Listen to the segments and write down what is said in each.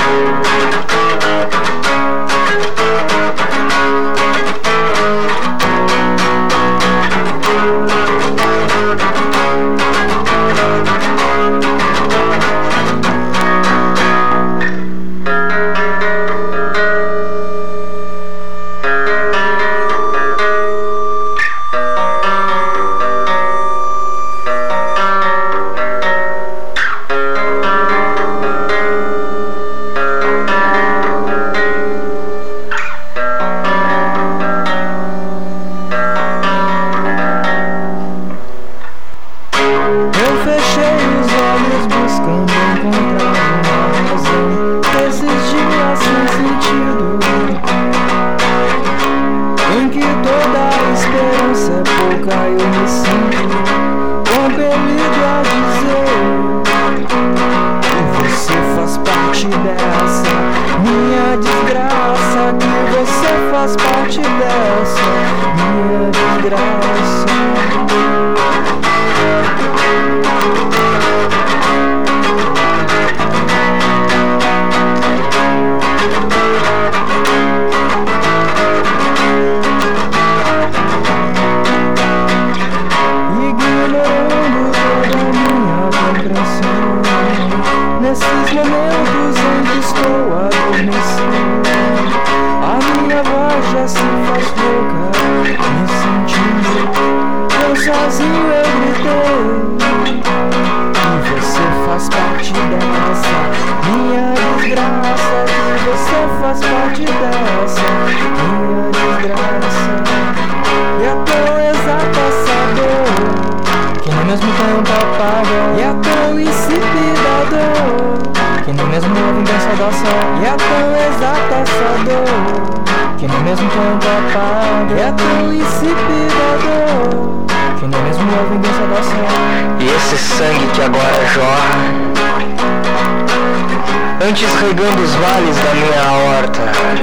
Antes regando os vales da minha horta,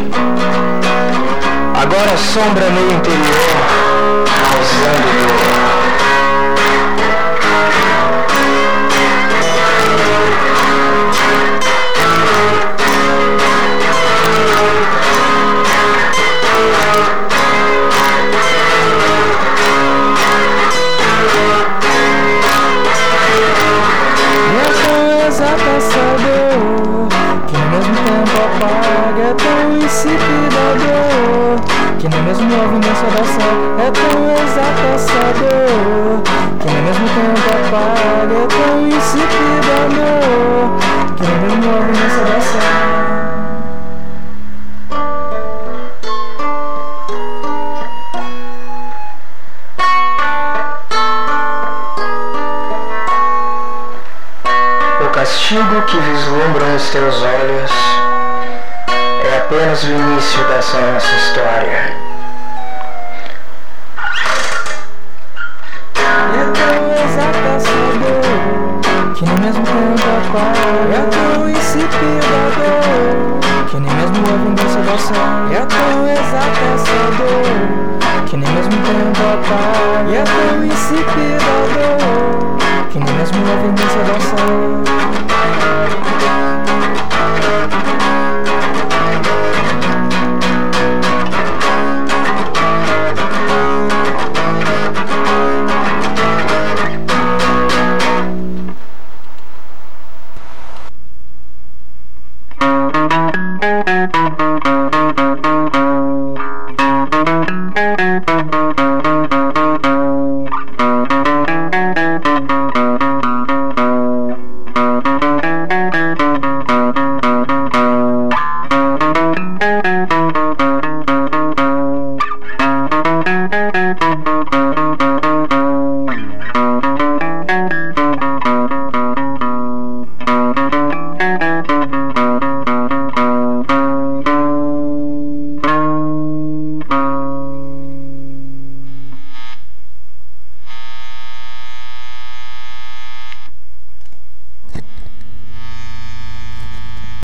agora sombra meu interior, causando dor. Que nem mesmo a vingança da sal é tão exata essa dor, que nem mesmo tempo apaga, é tão insípido amor, que nem mesmo a vingança da sal. O castigo que vislumbram os teus olhos é apenas o início dessa nossa história. É tão exata essa dor, que nem mesmo tempo apaga, é tão insípida dor, que nem mesmo a vingança da sal. É tão exata essa dor, que nem mesmo tempo apaga, é tão insípida dor, que nem mesmo a vingança da sal.